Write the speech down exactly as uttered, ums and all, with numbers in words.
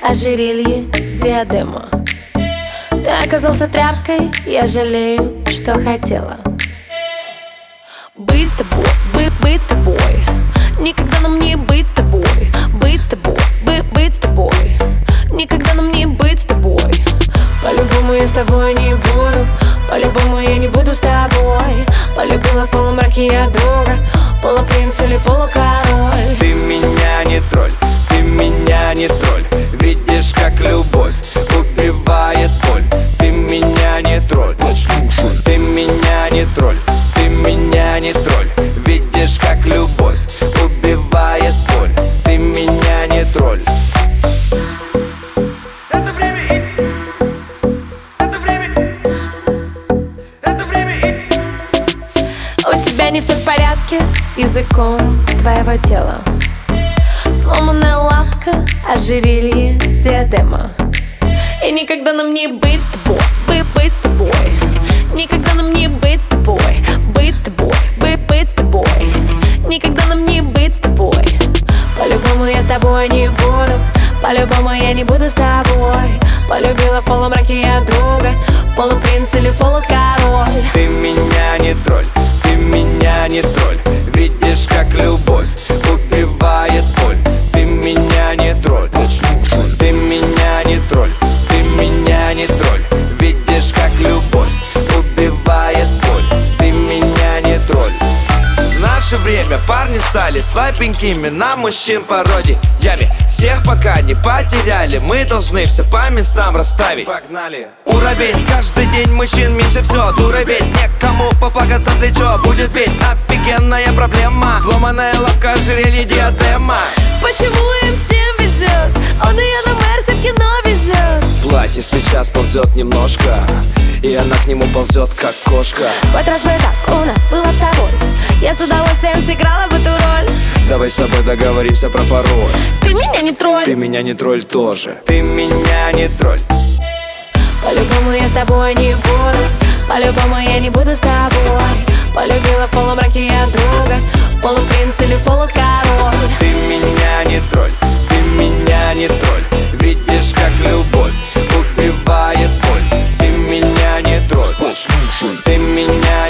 ожерелье, диадема. Ты оказался тряпкой, я жалею, что хотела быть с тобой, бы, быть с тобой. Никогда нам не быть с тобой, быть с тобой, бы, быть с тобой. Никогда нам не быть с тобой. По-любому я с тобой не буду, по-любому я не буду с тобой. Полюбила в полумраке я друга, полупринц или полукороль. Ты меня не тролль, ты меня не тролль. Видишь, как любовь убивает боль. Ты меня не тролль, ты меня не тролль, ты меня не тролль. Видишь, как любовь убивает боль. Ты меня не тролль. Это время и... Это время... Это время и... У тебя не все в порядке с языком твоего тела. Сломанная лапка, ожерелье, диадема. И никогда нам не быть с тобой, бы, быть с тобой. Никогда нам не быть с тобой, быть с тобой, бы, быть с тобой. Никогда нам не быть с тобой. По-любому я с тобой не буду, по-любому я не буду с тобой. Полюбила в полумраке я друга, полупринц или полукороль. Ты меня не тролль, ты меня не тролль. Видишь, как любовь убивает боль. Ты меня не тролль, ты меня не тролль, ты меня не тролль. Видишь, как любовь убивает боль. Ты меня не тролль. В наше время парни стали слабенькими на мужчин пародиями. Всех пока не потеряли, мы должны все по местам расставить. Погнали! Уровень, каждый день мужчин меньше все. Дура ведь, некому поплакаться в плечо. Будет ведь офигенная проблема. Сломанная лапка, ожерелье, диадема. Почему им всем везет? Он и я на Мерсе в кино везет. Платье с плеча сползет немножко, и она к нему ползет, как кошка. Хоть раз бы так у нас было с тобой, я с удовольствием сыграла в эту роль. Давай с тобой договоримся про пароль. Ты меня не тролль, Ты меня не тролль тоже. Ты меня не тролль. по-любому я с тобой не буду, по-любому я не буду с тобой. Полюбила в полумраке я друга, полупринц или полукороль. Ты меня не тролль, ты меня не тролль. Видишь, как любовь убивает боль. Ты меня не тролль, ты меня